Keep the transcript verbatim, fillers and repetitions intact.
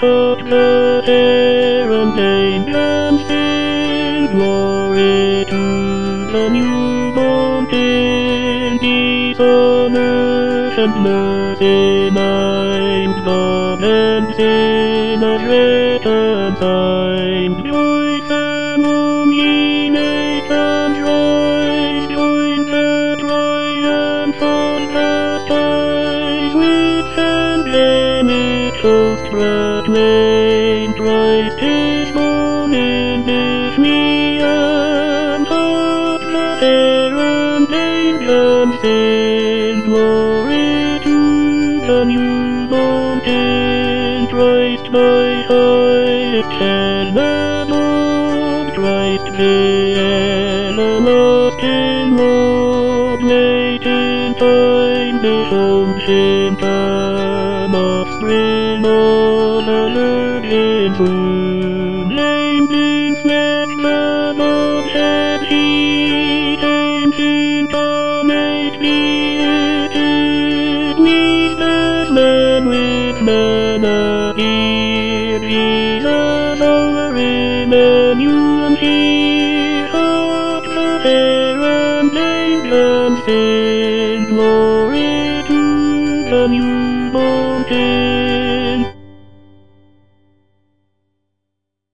Up the heron and sing glory to the newborn King. Peace on earth and mercy mind, God and sinners reconciled. Joy among ye nations rise, join the triumph on the skies. With endemic host proclaim Christ is born in Bethlehem. Hark the herald angels sing, glory to the newborn King. Christ by highest heaven above, Christ the everlasting Lord. Late in time behold him come, offspring of the Virgin's womb. Named in flesh the Godhead he, tamed incarnate beatified. Meet as man with man appear, Jesus our Emmanuel here. Hark the herald angels sing, glory to the newborn King.